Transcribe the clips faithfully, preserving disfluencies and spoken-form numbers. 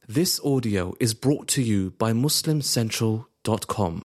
This audio is brought to you by muslim central dot com.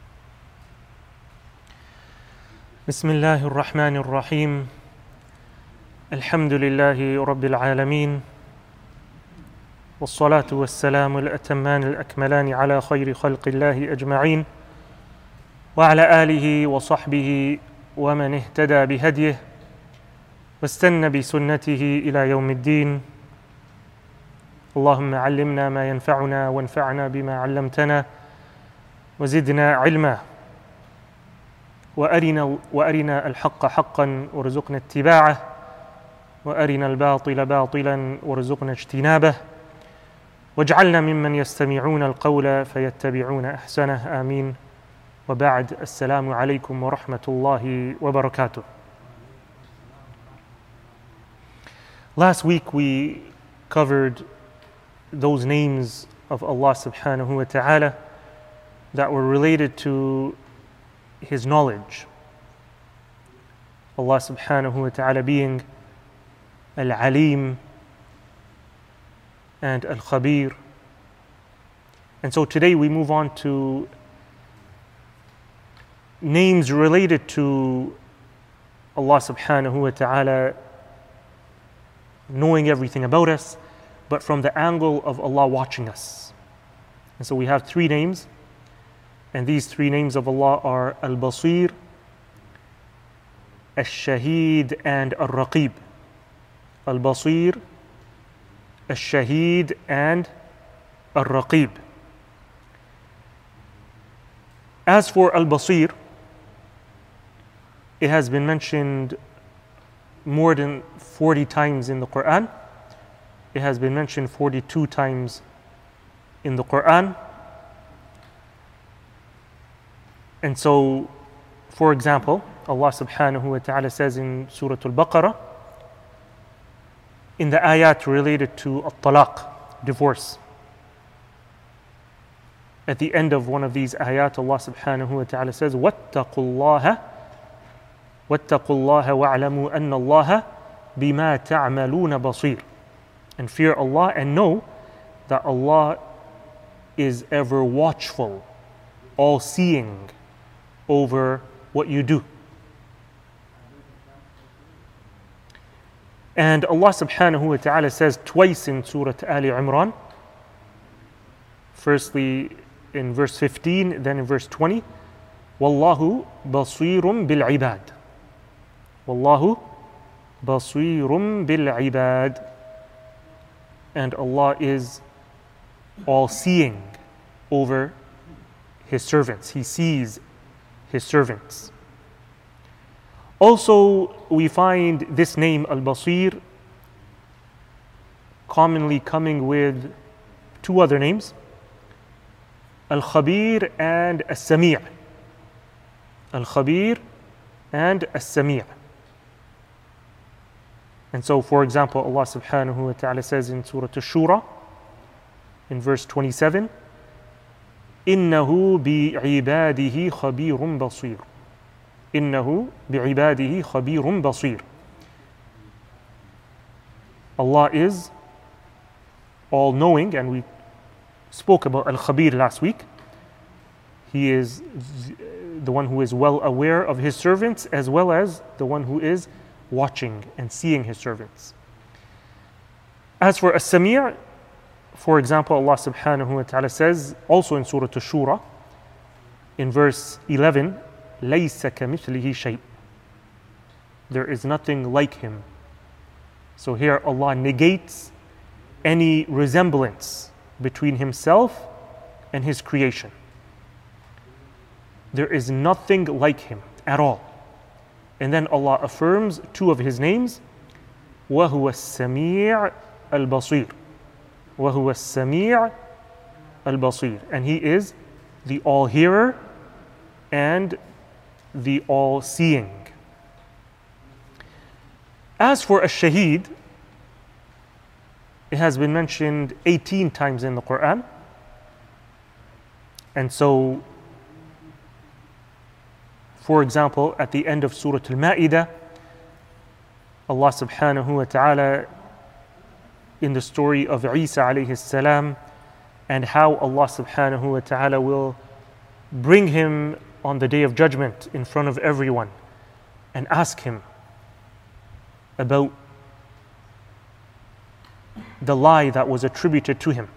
بسم الله الرحمن الرحيم الحمد لله رب العالمين والصلاة والسلام الأتمان الأكملان على خير خلق الله أجمعين وعلى آله وصحبه ومن اهتدى بهديه واستنى بسنته إلى يوم الدين. اللهم علمنا ما ينفعنا وانفعنا بما علمتنا وزدنا علما وأرنا, وأرنا الحق حقا وارزقنا اتباعه وأرنا الباطل باطلا وارزقنا اجتنابه واجعلنا ممن يستمعون القول فيتبعون أحسنه آمين. وبعد السلام عليكم ورحمة الله وبركاته. Last week we covered those names of Allah subhanahu wa ta'ala that were related to His knowledge. Allah subhanahu wa ta'ala being Al-Alim and Al-Khabir. And so today we move on to names related to Allah subhanahu wa ta'ala knowing everything about us, but from the angle of Allah watching us. And so we have three names, and these three names of Allah are Al-Basir, Al-Shaheed, and Al-Raqib. Al-Basir, Al-Shaheed, and Al-Raqib. As for Al-Basir, it has been mentioned more than forty times in the Quran. It has been mentioned forty-two times in the Quran. And so, for example, Allah subhanahu wa ta'ala says in Surah Al-Baqarah, in the ayat related to At-Talaq, divorce, at the end of one of these ayat, Allah subhanahu wa ta'ala says, وَاتَّقُوا اللَّهَ وَاتَّقُوا اللَّهَ وَاعْلَمُوا أَنَّ اللَّهَ بِمَا تَعْمَلُونَ بَصِيرٌ. And fear Allah and know that Allah is ever watchful, all-seeing over what you do. And Allah subhanahu wa ta'ala says twice in Surah Ali Imran, firstly in verse fifteen, then in verse twenty, وَاللَّهُ بَصِيرٌ بِالْعِبَادِ وَاللَّهُ بَصِيرٌ بِالْعِبَادِ. And Allah is all-seeing over His servants. He sees His servants. Also, we find this name Al-Basir commonly coming with two other names, Al-Khabir and As-Sami'. Al-Khabir and As-Sami'. And so, for example, Allah subhanahu wa ta'ala says in Surah Ash-Shura, in verse twenty-seven, إِنَّهُ بِعِبَادِهِ خَبِيرٌ بَصِيرٌ إِنَّهُ بِعِبَادِهِ خَبِيرٌ بَصِيرٌ. Allah is all-knowing, and we spoke about Al-Khabir last week. He is the one who is well aware of His servants, as well as the one who is watching and seeing His servants. As for As-Sami', for example, Allah subhanahu wa ta'ala says also in Surah Ash-Shura, in verse eleven, لَيْسَ كَمِثْلِهِ شَيْءٍ. There is nothing like Him. So here Allah negates any resemblance between Himself and His creation. There is nothing like Him at all. And then Allah affirms two of His names, وَهُوَ السَّمِيعُ الْبَصِيرُ وَهُوَ السَّمِيعُ الْبَصِيرُ. And He is the all-hearer and the all-seeing. As for Ash-Shaheed, it has been mentioned eighteen times in the Quran. And so, for example, at the end of Surah Al-Ma'idah, Allah subhanahu wa ta'ala, in the story of Isa alayhi salam, and how Allah subhanahu wa ta'ala will bring him on the day of judgment in front of everyone and ask him about the lie that was attributed to him.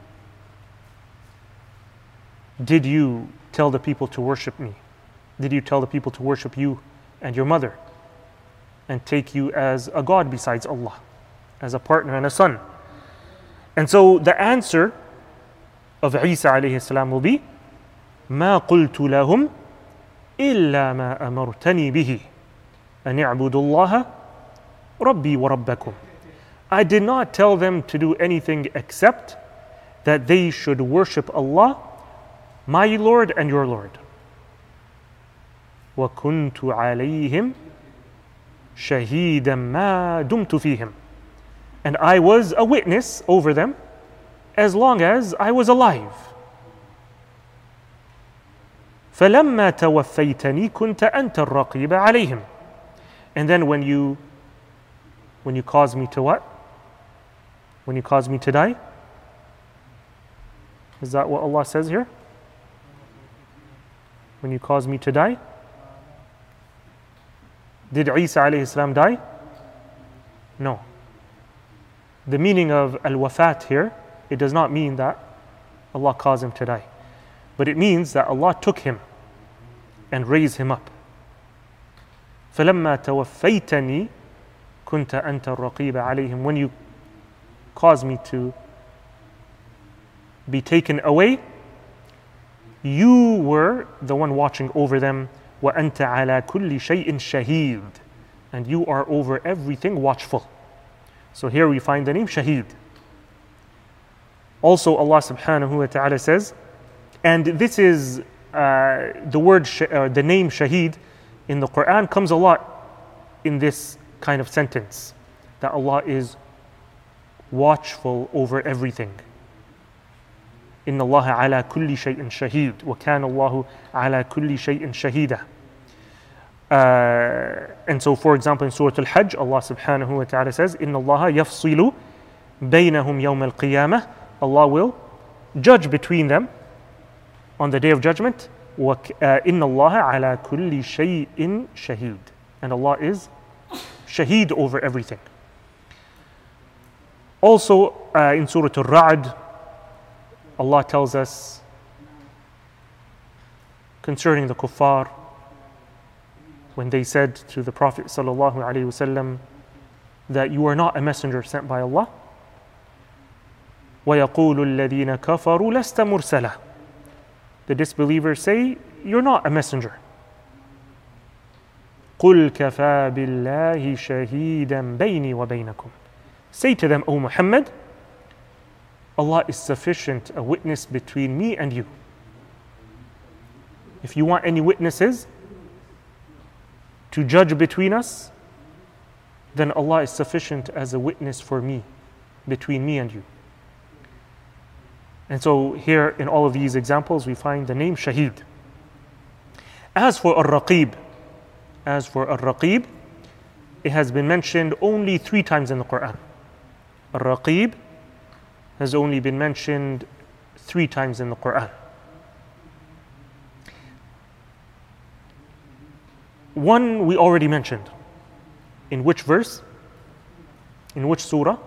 Did you tell the people to worship me? Did you tell the people to worship you and your mother and take you as a god besides Allah, as a partner and a son? And so the answer of Isa alayhi salam will be, ما قلت لهم إلا ما أمرتني به أن اعبدوا الله ربي وربكم. I did not tell them to do anything except that they should worship Allah, my Lord and your Lord. وكنت عليهم شهيدا ما دمت فيهم. And I was a witness over them as long as I was alive. فلما توفيتني كنت أنت الرقيب عليهم. And then when you when you caused me to what? When you caused me to die? Is that what Allah says here? When you caused me to die? Did Isa alayhi salam die? No. The meaning of al-wafat here, it does not mean that Allah caused him to die. But it means that Allah took him and raised him up. فَلَمَّا تَوَفَّيْتَنِي كُنْتَ أَنْتَ الرَّقِيبَ عَلَيْهِمْ. When you caused me to be taken away, you were the one watching over them. وَأَنْتَ عَلَى كُلِّ شَيْءٍ شَهِيدٌ. And you are over everything watchful. So here we find the name Shaheed. Also Allah subhanahu wa ta'ala says, and this is uh, the word, sh- uh, the name Shaheed in the Quran comes a lot in this kind of sentence, that Allah is watchful over everything. إن الله على كل شيء شهيد وكان الله على كل شيء شهيدا. Uh, and so, for example, in Surah Al-Hajj, Allah subhanahu wa ta'ala says, إن الله يفصل بينهم يوم القيامة. Allah will judge between them on the day of judgment. وإن الله على كل شيء شهيد. And Allah is shaheed over everything. Also, uh, in Surah Al-Ra'd, Allah tells us concerning the kuffar, when they said to the Prophet sallallahu alaihi wasallam that you are not a messenger sent by Allah. وَيَقُولُ الَّذِينَ كَفَرُوا لَسْتَ مُرْسَلًا. The disbelievers say, you're not a messenger. قُلْ كَفَى بِاللَّهِ شَهِيدًا بَيْنِي وَبَيْنَكُمْ. Say to them, O Muhammad, Allah is sufficient a witness between me and you. If you want any witnesses to judge between us, then Allah is sufficient as a witness for me, between me and you. And so here in all of these examples we find the name Shaheed. As for Ar-Raqib, as for Ar-Raqib, it has been mentioned only three times in the Quran. Ar-Raqib has only been mentioned three times in the Quran. One we already mentioned. In which verse? In which surah?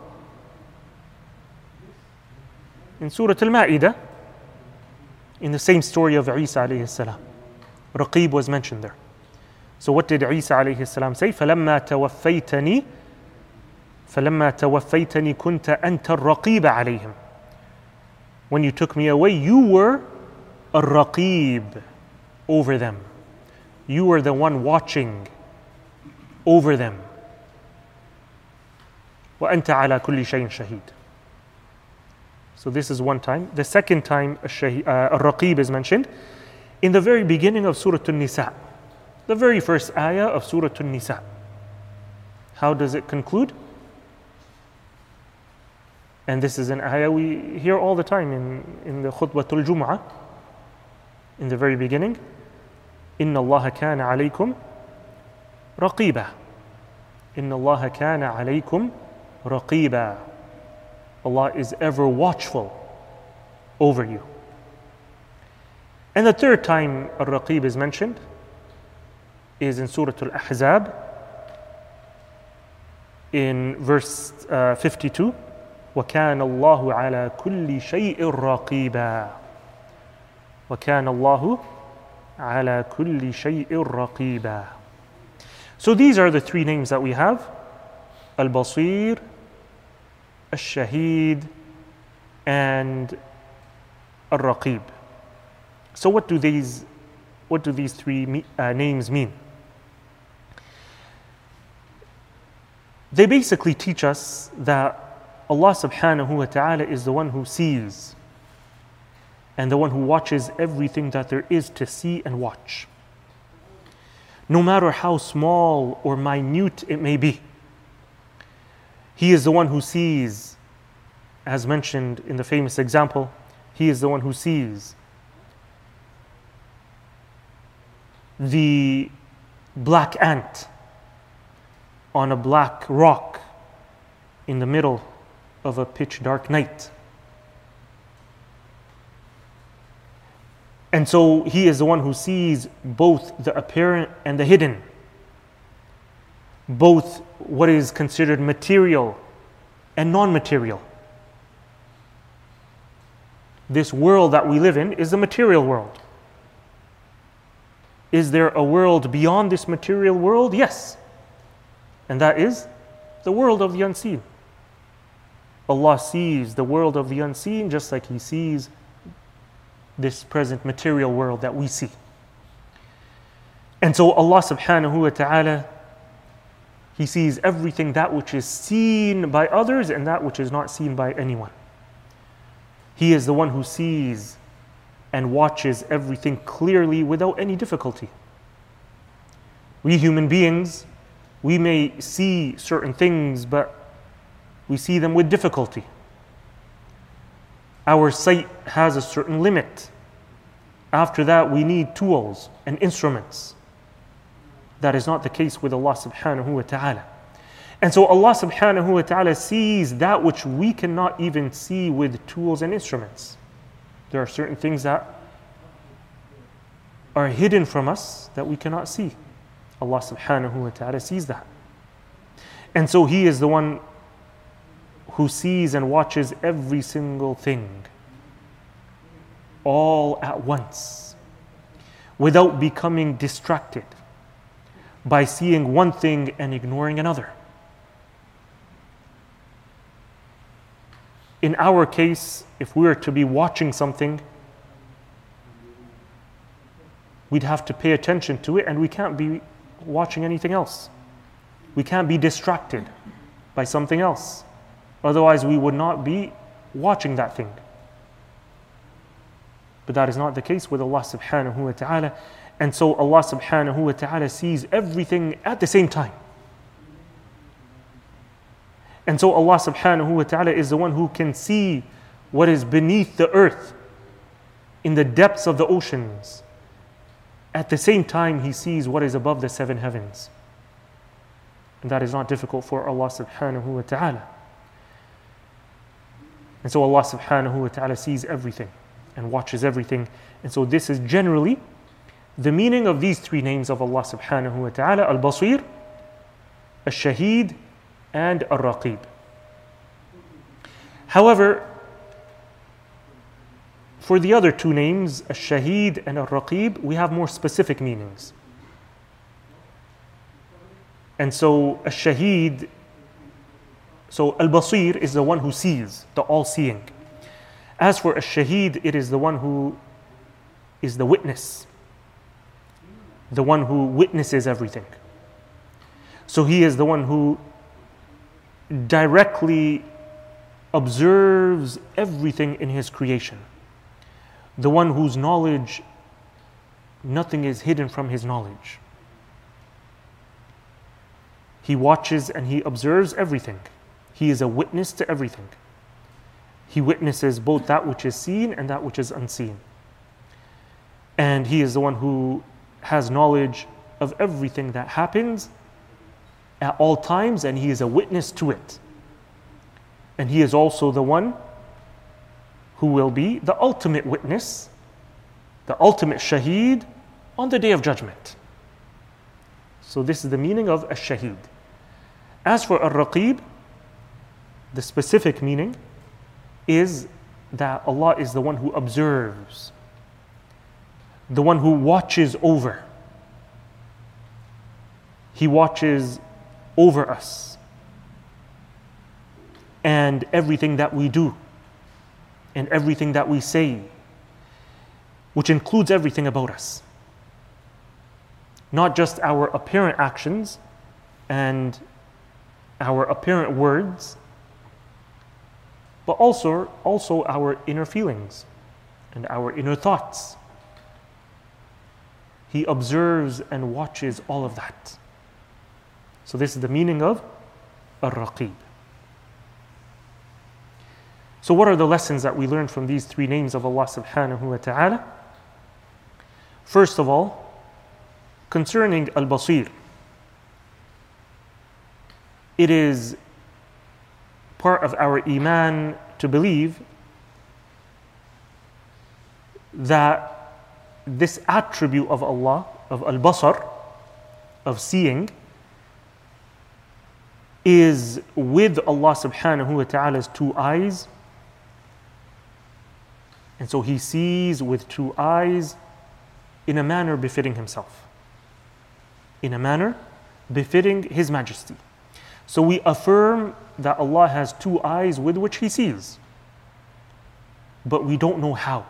In Surah Al-Ma'idah, in the same story of Isa alayhi salam. Raqib was mentioned there. So what did Isa alayhi salam say? فَلَمَّا تَوَفَّيْتَنِي فَلَمَّا تَوَفَّيْتَنِي كُنْتَ أَنْتَ الرَّقِيبَ عَلَيْهِمْ. When you took me away, you were a raqib over them. You were the one watching over them. وَأَنْتَ عَلَى كُلِّ شَيْءٍ شَهِيدٌ. So this is one time. The second time Ar-Raqib is mentioned in the very beginning of Surah An-Nisa. The very first ayah of Surah An-Nisa. How does it conclude? And this is an ayah we hear all the time in, in the Khutbatul Jum'ah. In the very beginning, إِنَّ اللَّهَ كَانَ عَلَيْكُمْ رَقِيبًا. إِنَّ اللَّهَ كَانَ عَلَيْكُمْ رَقِيبًا. Allah is ever watchful over you. And the third time Ar-Raqib is mentioned is in Surah Al-Ahzab in verse uh, fifty-two. وَكَانَ اللَّهُ عَلَى كُلِّ شَيْءٍ رَقِيبًا وَكَانَ اللَّهُ عَلَى كُلِّ شَيْءٍ رَقِيبًا. So these are the three names that we have: Al-Basir, Al-Shaheed, and Al-Raqib. So what do these what do these three me, uh, names mean? They basically teach us that Allah subhanahu wa ta'ala is the one who sees and the one who watches everything that there is to see and watch. No matter how small or minute it may be, He is the one who sees, as mentioned in the famous example. He is the one who sees the black ant on a black rock in the middle of a pitch dark night. And so He is the one who sees both the apparent and the hidden, both what is considered material and non-material. This world that we live in is the material world. Is there a world beyond this material world? Yes. And that is the world of the unseen. Allah sees the world of the unseen just like He sees this present material world that we see. And so Allah subhanahu wa ta'ala, He sees everything that which is seen by others and that which is not seen by anyone. He is the one who sees and watches everything clearly without any difficulty. We human beings, we may see certain things, but we see them with difficulty. Our sight has a certain limit. After that, we need tools and instruments. That is not the case with Allah subhanahu wa ta'ala. And so Allah subhanahu wa ta'ala sees that which we cannot even see with tools and instruments. There are certain things that are hidden from us that we cannot see. Allah subhanahu wa ta'ala sees that. And so He is the one who sees and watches every single thing all at once without becoming distracted by seeing one thing and ignoring another. In our case, if we were to be watching something, we'd have to pay attention to it, and we can't be watching anything else. We can't be distracted by something else. Otherwise, we would not be watching that thing. But that is not the case with Allah subhanahu wa ta'ala. And so Allah subhanahu wa ta'ala sees everything at the same time. And so Allah subhanahu wa ta'ala is the one who can see what is beneath the earth, in the depths of the oceans. At the same time, He sees what is above the seven heavens. And that is not difficult for Allah subhanahu wa ta'ala. And so Allah subhanahu wa ta'ala sees everything and watches everything. And so this is generally the meaning of these three names of Allah subhanahu wa ta'ala: Al-Basir, Al-Shaheed, and Al-Raqib. However, for the other two names, Al-Shaheed and Al-Raqib, we have more specific meanings. And so Al-Shaheed, so Al-Basir is the one who sees, the all-seeing. As for Al-Shaheed, it is the one who is the witness, the one who witnesses everything. So he is the one who directly observes everything in his creation, the one whose knowledge, nothing is hidden from his knowledge. He watches and he observes everything. He is a witness to everything. He witnesses both that which is seen and that which is unseen. And he is the one who has knowledge of everything that happens at all times, and he is a witness to it. And he is also the one who will be the ultimate witness, the ultimate shaheed on the day of judgment. So this is the meaning of ash-shaheed. As for ar-raqib, the specific meaning is that Allah is the one who observes, the one who watches over. He watches over us and everything that we do and everything that we say, which includes everything about us. Not just our apparent actions and our apparent words, but also, also our inner feelings and our inner thoughts. He observes and watches all of that. So this is the meaning of Ar-Raqib. So what are the lessons that we learn from these three names of Allah subhanahu wa ta'ala? First of all, concerning Al-Basir, it is part of our iman to believe that this attribute of Allah, of Al-Basar, of seeing, is with Allah subhanahu wa ta'ala's two eyes. And so He sees with two eyes in a manner befitting Himself, in a manner befitting His Majesty. So we affirm that Allah has two eyes with which He sees, but we don't know how.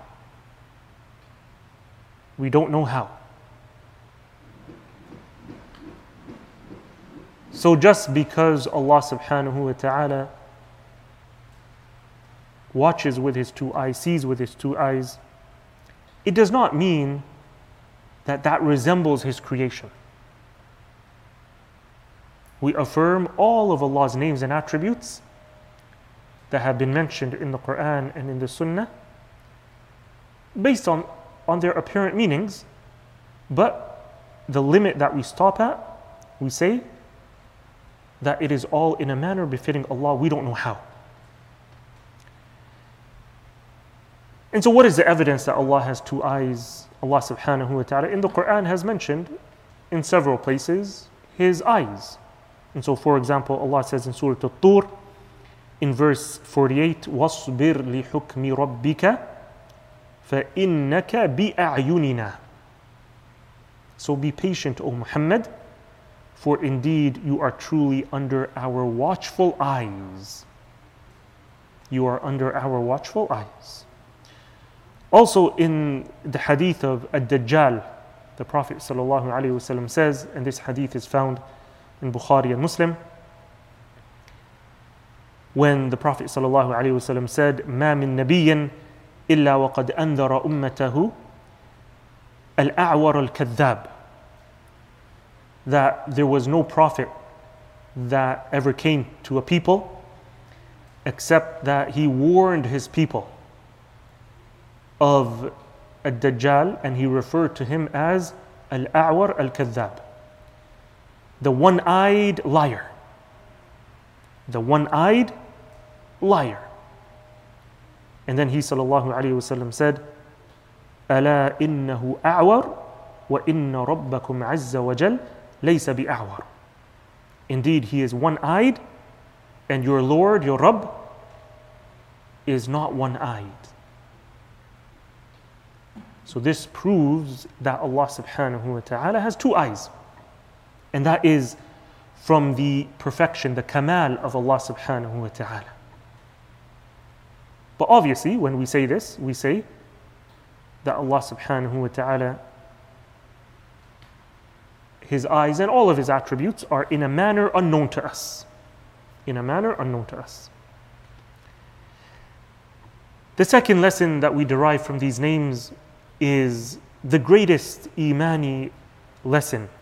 We don't know how. So just because Allah subhanahu wa ta'ala watches with His two eyes, sees with His two eyes, it does not mean that that resembles His creation. We affirm all of Allah's names and attributes that have been mentioned in the Quran and in the Sunnah based on, on their apparent meanings, but the limit that we stop at, we say that it is all in a manner befitting Allah. We don't know how. And so what is the evidence that Allah has two eyes? Allah subhanahu wa ta'ala in the Quran has mentioned in several places His eyes. And so for example, Allah says in Surah At-Tur in verse forty-eight, وَاصْبِرْ لِحُكْمِ رَبِّكَ فَإِنَّكَ بِأَعْيُنِنَا. So be patient, O Muhammad, for indeed you are truly under our watchful eyes. You are under our watchful eyes. Also in the hadith of Ad-Dajjal, the Prophet ﷺ says, and this hadith is found in Bukhari and Muslim, when the Prophet ﷺ said, مَا مِن نَبِيٍّ إِلَّا وَقَدْ أَنذَرَ أُمَّتَهُ الْأَعْوَرَ الْكَذَّابِ, that there was no prophet that ever came to a people except that he warned his people of Ad-Dajjal, and he referred to him as Al-A'war Al-Kadhab, the one-eyed liar. The one-eyed liar. And then he sallallahu alayhi wasallam said, أَلَا إِنَّهُ أَعْوَرُ وَإِنَّ رَبَّكُمْ عَزَّ وَجَلَّ لَيْسَ بِأَعْوَرُ. Indeed, he is one-eyed, and your Lord, your Rabb, is not one-eyed. So this proves that Allah subhanahu wa ta'ala has two eyes. And that is from the perfection, the kamal of Allah subhanahu wa ta'ala. But obviously, when we say this, we say that Allah subhanahu wa ta'ala, His eyes and all of His attributes are in a manner unknown to us. In a manner unknown to us. The second lesson that we derive from these names is the greatest imani lesson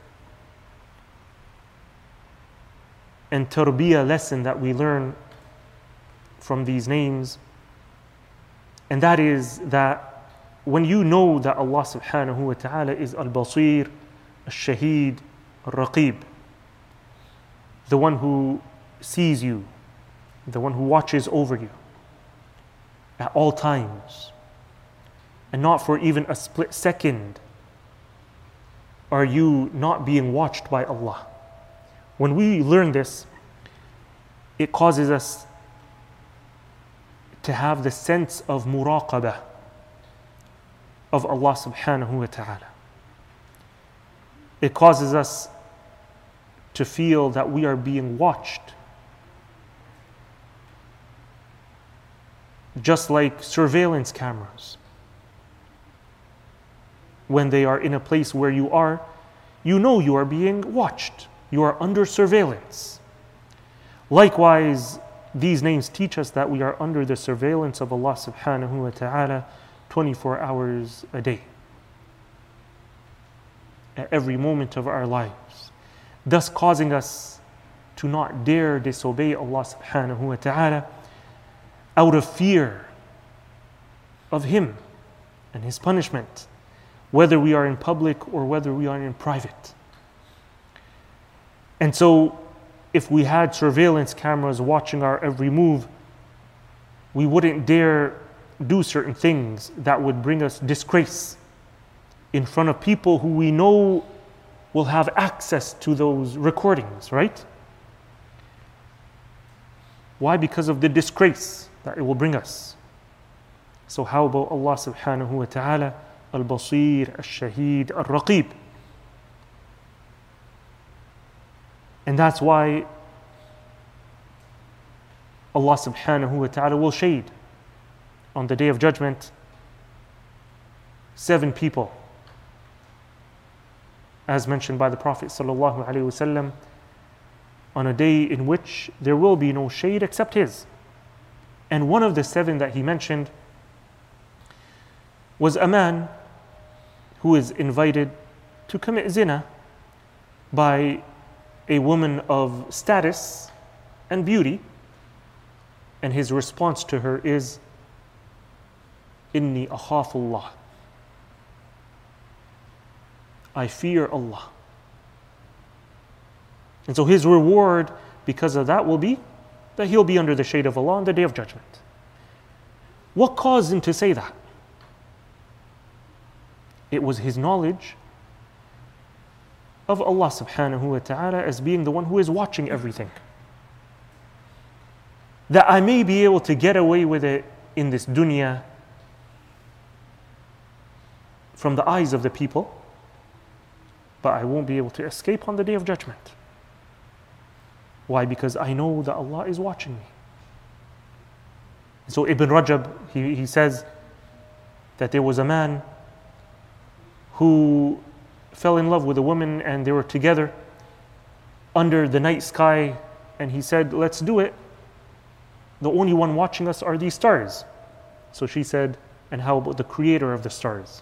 and tarbiyah lesson that we learn from these names. And that is that when you know that Allah subhanahu wa ta'ala is Al-Basir, Al-Shaheed, Al-Raqib, the one who sees you, the one who watches over you, at all times, and not for even a split second are you not being watched by Allah. When we learn this, it causes us to have the sense of muraqabah of Allah subhanahu wa ta'ala. It causes us to feel that we are being watched. Just like surveillance cameras. When they are in a place where you are, you know you are being watched. You are under surveillance. Likewise, these names teach us that we are under the surveillance of Allah subhanahu wa ta'ala twenty-four hours a day. At every moment of our lives. Thus causing us to not dare disobey Allah subhanahu wa ta'ala out of fear of Him and His punishment, whether we are in public or whether we are in private. And so, if we had surveillance cameras watching our every move, we wouldn't dare do certain things that would bring us disgrace in front of people who we know will have access to those recordings, right? Why? Because of the disgrace that it will bring us. So how about Allah subhanahu wa ta'ala, Al-Basir, Al-Shaheed, Al-Raqib? And that's why Allah subhanahu wa ta'ala will shade on the Day of Judgment seven people, as mentioned by the Prophet sallallahu alaihi wasallam, on a day in which there will be no shade except his. And one of the seven that he mentioned was a man who is invited to commit zina by a woman of status and beauty, and his response to her is, Inni akhafullah. I fear Allah. And so his reward because of that will be that he'll be under the shade of Allah on the Day of Judgment. What caused him to say that? It was his knowledge of Allah subhanahu wa ta'ala as being the one who is watching everything. That I may be able to get away with it in this dunya from the eyes of the people, but I won't be able to escape on the Day of Judgment. Why? Because I know that Allah is watching me. So Ibn Rajab, he, he says that there was a man who fell in love with a woman and they were together under the night sky, and he said, let's do it. The only one watching us are these stars. So she said, and how about the creator of the stars?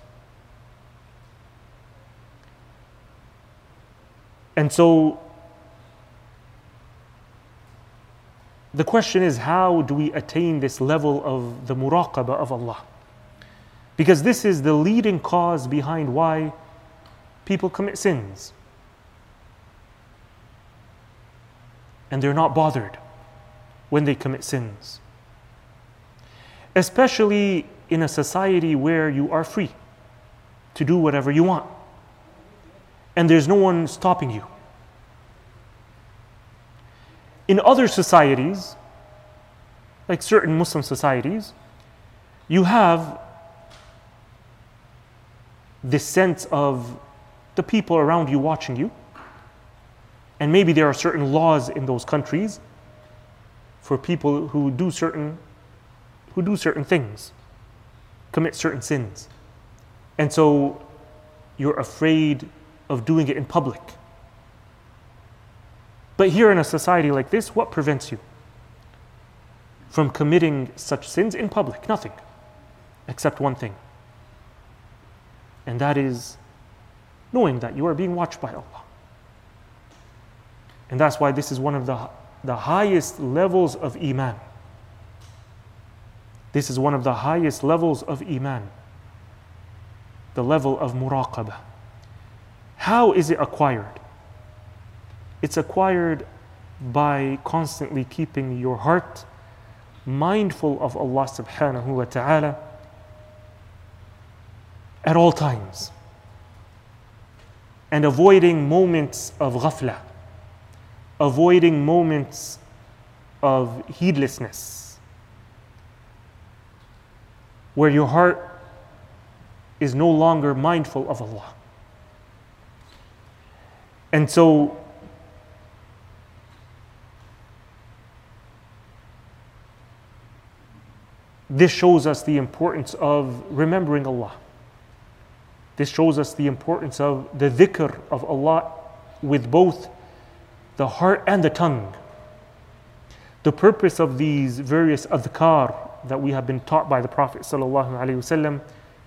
And so the question is, how do we attain this level of the muraqabah of Allah? Because this is the leading cause behind why people commit sins. And they're not bothered when they commit sins. Especially in a society where you are free to do whatever you want. And there's no one stopping you. In other societies, like certain Muslim societies, you have this sense of the people around you watching you. And maybe there are certain laws in those countries for people who do certain who do certain things, commit certain sins. And so you're afraid of doing it in public. But here in a society like this, what prevents you from committing such sins in public? Nothing, except one thing. And that is knowing that you are being watched by Allah. And that's why this is one of the, the highest levels of Iman. This is one of the highest levels of Iman. The level of muraqabah. How is it acquired? It's acquired by constantly keeping your heart mindful of Allah subhanahu wa ta'ala at all times, and avoiding moments of ghafla, avoiding moments of heedlessness, where your heart is no longer mindful of Allah. And so this shows us the importance of remembering Allah. This shows us the importance of the dhikr of Allah with both the heart and the tongue. The purpose of these various adhkar that we have been taught by the Prophet ﷺ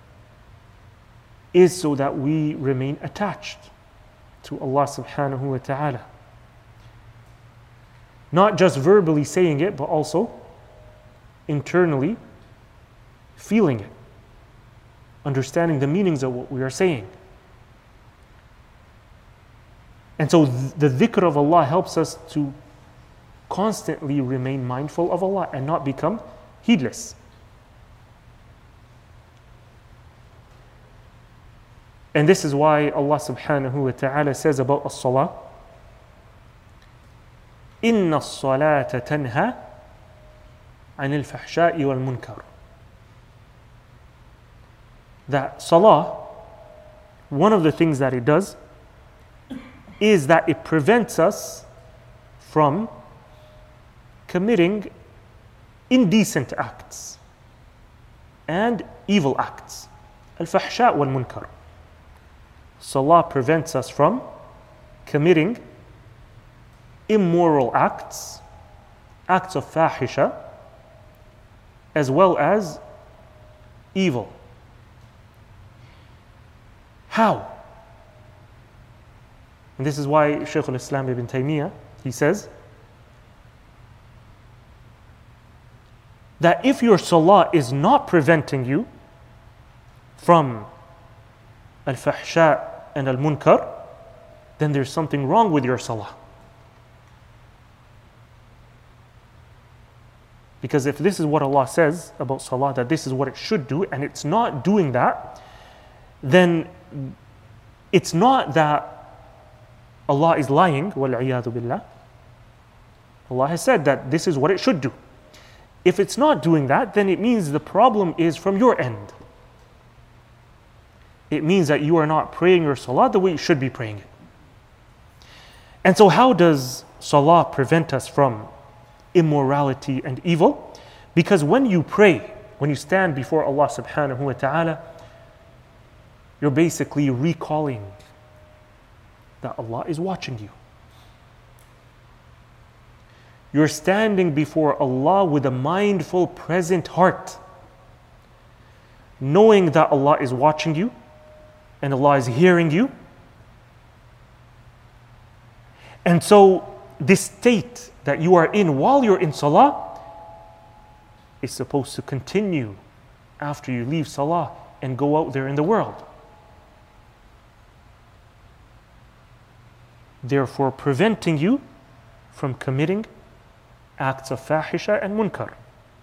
is so that we remain attached to Allah subhanahu wa ta'ala. Not just verbally saying it, but also internally feeling it, understanding the meanings of what we are saying. And so th- the dhikr of Allah helps us to constantly remain mindful of Allah and not become heedless. And this is why Allah subhanahu wa ta'ala says about as-salah, إِنَّ الصَّلَاةَ تَنْهَى عَنِ الْفَحْشَاءِ وَالْمُنْكَرِ. That salah, one of the things that it does is that it prevents us from committing indecent acts and evil acts. Al-fahsha wal-munkar. Salah prevents us from committing immoral acts, acts of fahisha, as well as evil. How? And this is why Shaykh al-Islam ibn Taymiyyah, he says that if your salah is not preventing you from al-fahsha and al-munkar, then there's something wrong with your salah. Because if this is what Allah says about salah, that this is what it should do, and it's not doing that, then it's not that Allah is lying, wal-'iyadhu billah. Allah has said that this is what it should do. If it's not doing that, then it means the problem is from your end. It means that you are not praying your salah the way you should be praying it. And so how does salah prevent us from immorality and evil? Because when you pray, when you stand before Allah subhanahu wa ta'ala, you're basically recalling that Allah is watching you. You're standing before Allah with a mindful, present heart, knowing that Allah is watching you and Allah is hearing you. And so this state that you are in while you're in salah is supposed to continue after you leave salah and go out there in the world. Therefore, preventing you from committing acts of fahisha and munkar.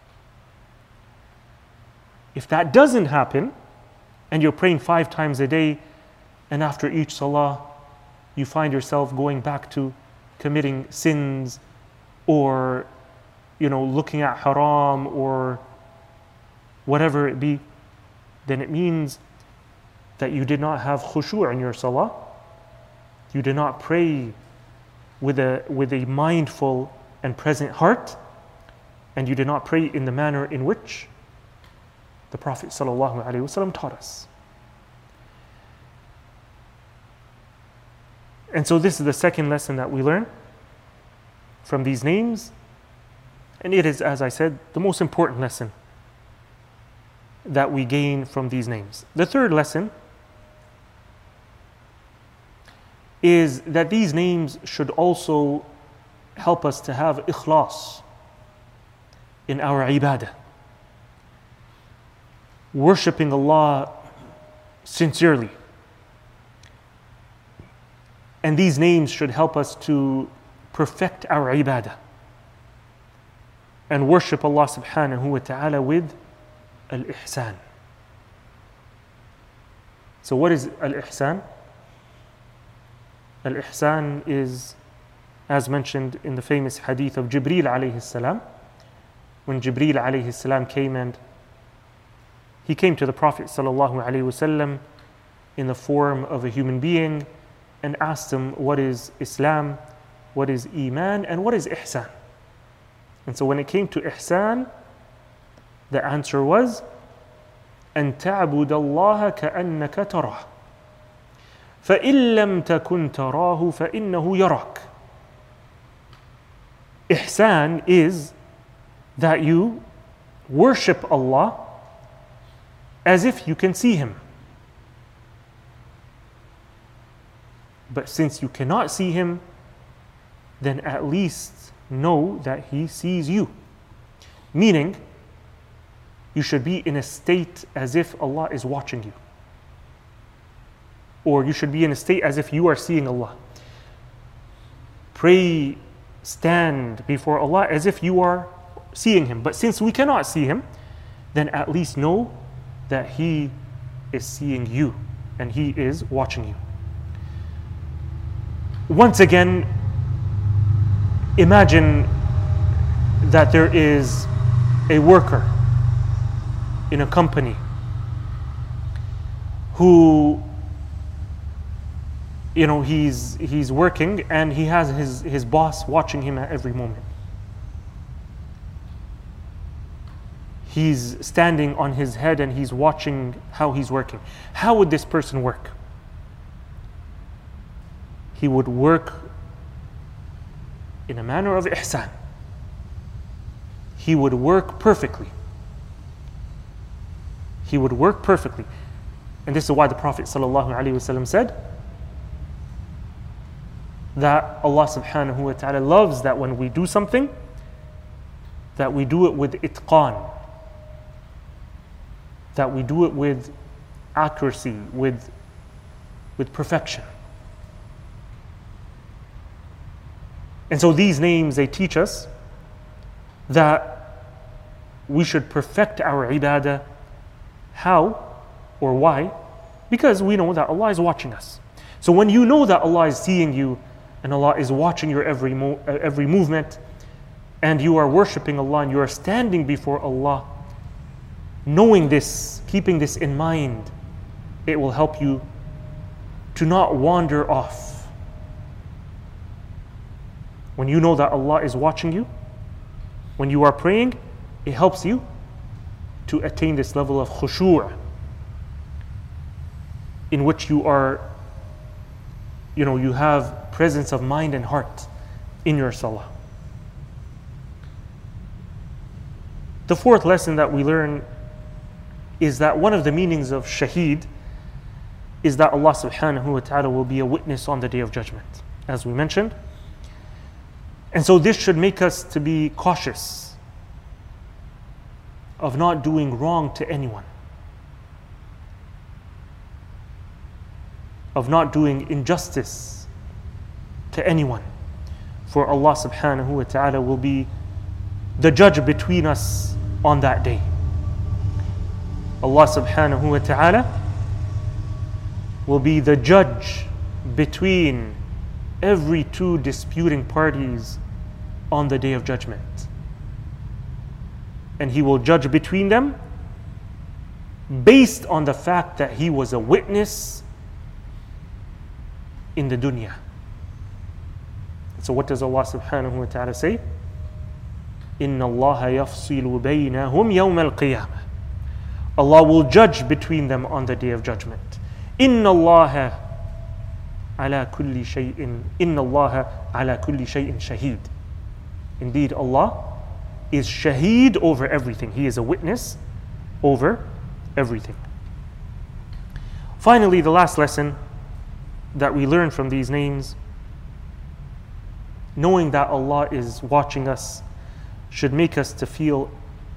If that doesn't happen, and you're praying five times a day, and after each salah, you find yourself going back to committing sins, or you know, looking at haram, or whatever it be, then it means that you did not have khushu' in your salah. You did not pray with a with a mindful and present heart, and you did not pray in the manner in which the Prophet ﷺ taught us. And so this is the second lesson that we learn from these names, and it is, as I said, the most important lesson that we gain from these names. The third lesson is that these names should also help us to have ikhlas in our ibadah. Worshipping Allah sincerely. And these names should help us to perfect our ibadah. and worship Allah subhanahu wa ta'ala with al-ihsan. So what is al-ihsan? Al-ihsan is, as mentioned in the famous hadith of Jibreel alayhi salam, when Jibreel alayhi salam came and he came to the Prophet sallallahu alayhi wasallam in the form of a human being and asked him what is Islam, what is Iman, and what is ihsan. And so when it came to ihsan, the answer was أن تعبد الله كأنك تراه فإن لم تكن تراه فإنه يراك. Ihsan is that you worship Allah as if you can see Him. But since you cannot see Him, then at least know that He sees you. Meaning, you should be in a state as if Allah is watching you. Or you should be in a state as if you are seeing Allah. Pray, stand before Allah as if you are seeing Him. But since we cannot see Him, then at least know that He is seeing you and He is watching you. Once again, imagine that there is a worker in a company who, you know, he's he's working and he has his, his boss watching him at every moment. He's standing on his head and he's watching how he's working. How would this person work? He would work in a manner of ihsan. He would work perfectly. He would work perfectly. And this is why the Prophet ﷺ said that Allah subhanahu wa ta'ala loves that when we do something, that we do it with itqan, that we do it with accuracy, with, with perfection. And so these names, they teach us that we should perfect our ibadah. How or why? Because we know that Allah is watching us. So when you know that Allah is seeing you and Allah is watching your every mo- every movement, and you are worshipping Allah and you are standing before Allah, knowing this, keeping this in mind, it will help you to not wander off. When you know that Allah is watching you, when you are praying, it helps you to attain this level of khushu', in which you are, you know, you have presence of mind and heart in your salah. The fourth lesson that we learn is that one of the meanings of shaheed is that Allah subhanahu wa ta'ala will be a witness on the Day of Judgment, as we mentioned. And so this should make us to be cautious of not doing wrong to anyone, of not doing injustice to anyone. For Allah subhanahu wa ta'ala will be the judge between us on that day. Allah subhanahu wa ta'ala will be the judge between every two disputing parties on the Day of Judgment. And He will judge between them based on the fact that he was a witness in the dunya. So what does Allah subhanahu wa ta'ala say? إِنَّ اللَّهَ يَفْصِلُ بَيْنَهُمْ يَوْمَ الْقِيَامَةِ. Allah will judge between them on the Day of Judgment. إِنَّ اللَّهَ عَلَى كُلِّ شَيْءٍ إِنَّ اللَّهَ عَلَى كُلِّ شَيْءٍ شَهِيدٌ. Indeed, Allah is shaheed over everything. He is a witness over everything. Finally, the last lesson that we learn from these names, knowing that Allah is watching us, should make us to feel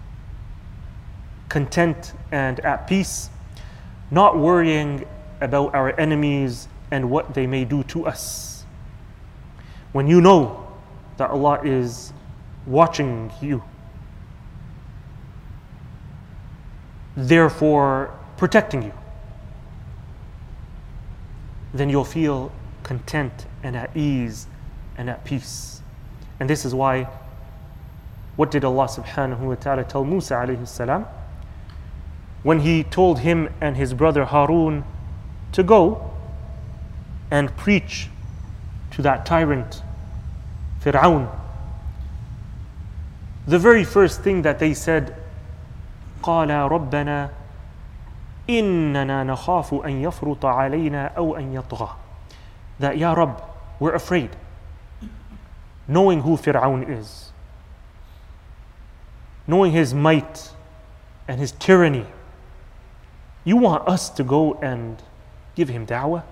content and at peace, not worrying about our enemies and what they may do to us. When you know that Allah is watching you therefore protecting you, then you'll feel content and at ease and at peace. And this is why, what did Allah subhanahu wa ta'ala tell Musa alayhi salam when he told him and his brother Harun to go and preach to that tyrant Fir'aun? The very first thing that they said, قَالَ رَبَّنَا إِنَّنَا نَخَافُ أَن يَفْرُطَ عَلَيْنَا أَوْ أَن يَطْغَى. That, Ya Rabb, we're afraid, knowing who Fir'aun is, knowing his might and his tyranny. You want us to go and give him da'wah?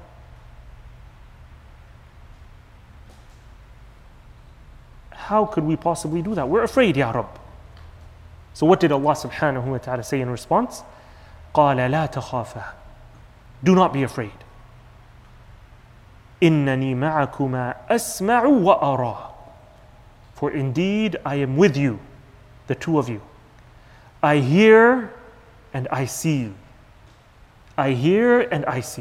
How could we possibly do that? We're afraid, Ya Rabb. So what did Allah subhanahu wa ta'ala say in response? قَالَ لَا تَخَافَا. Do not be afraid. إِنَّنِي مَعَكُمَا أَسْمَعُ وَأَرَى. For indeed I am with you, the two of you. I hear and I see. I hear and I see.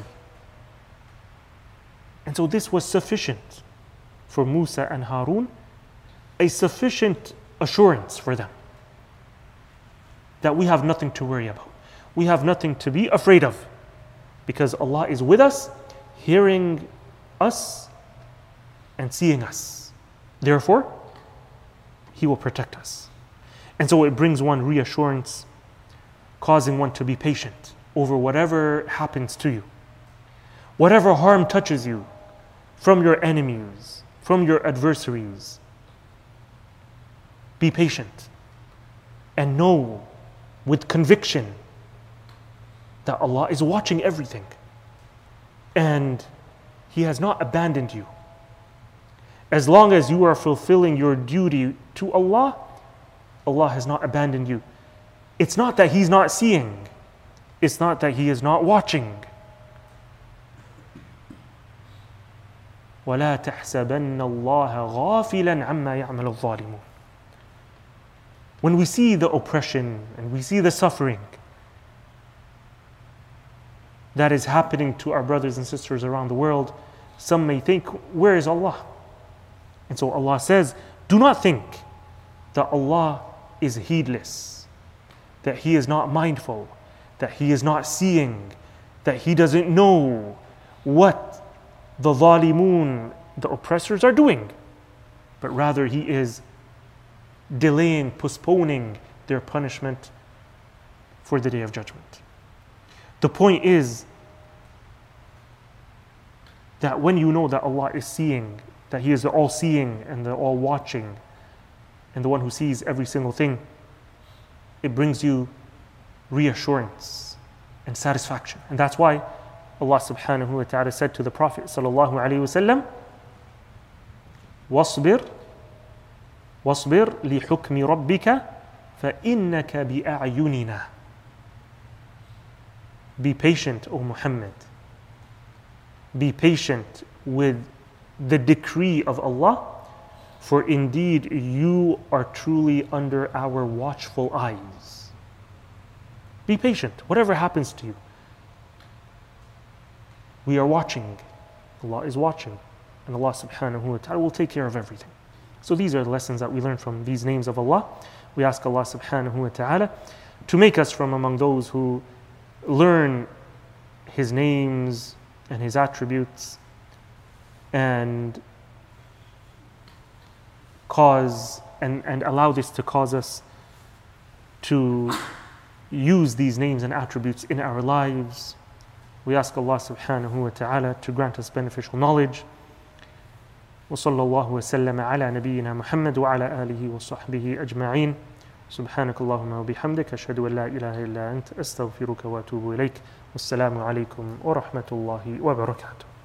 And so this was sufficient for Musa and Harun, a sufficient assurance for them that we have nothing to worry about. We have nothing to be afraid of, because Allah is with us, hearing us and seeing us. Therefore, He will protect us. And so it brings one reassurance, causing one to be patient over whatever happens to you. Whatever harm touches you from your enemies, from your adversaries, be patient and know with conviction that Allah is watching everything and He has not abandoned you. As long as you are fulfilling your duty to Allah, Allah has not abandoned you. It's not that He's not seeing. It's not that He is not watching. وَلَا تَحْسَبَنَّ اللَّهَ غَافِلًا عَمَّا يَعْمَلُ الظَّالِمُونَ. When we see the oppression and we see the suffering that is happening to our brothers and sisters around the world, some may think, where is Allah? And so Allah says, do not think that Allah is heedless, that He is not mindful, that He is not seeing, that He doesn't know what the zalimun, the oppressors, are doing. But rather He is delaying, postponing their punishment for the Day of Judgment. The point is that when you know that Allah is seeing, that He is the all-seeing and the all-watching and the one who sees every single thing, it brings you reassurance and satisfaction. And that's why Allah subhanahu wa ta'ala said to the Prophet sallallahu alayhi wa sallam, وَاصْبِرْ وَاصْبِرْ لِحُكْمِ رَبِّكَ فَإِنَّكَ بِأَعْيُنِنَا. Be patient, O Muhammad. Be patient with the decree of Allah, for indeed you are truly under our watchful eyes. Be patient, whatever happens to you. We are watching. Allah is watching. And Allah subhanahu wa ta'ala will take care of everything. So these are the lessons that we learn from these names of Allah. We ask Allah subhanahu wa ta'ala to make us from among those who learn His names and His attributes and cause and, and allow this to cause us to use these names and attributes in our lives. We ask Allah subhanahu wa ta'ala to grant us beneficial knowledge. وصلى الله وسلم على نبينا محمد وعلى آله وصحبه أجمعين. سبحانك اللهم وبحمدك أشهد أن لا إله إلا أنت أستغفرك وأتوب إليك. والسلام عليكم ورحمة الله وبركاته.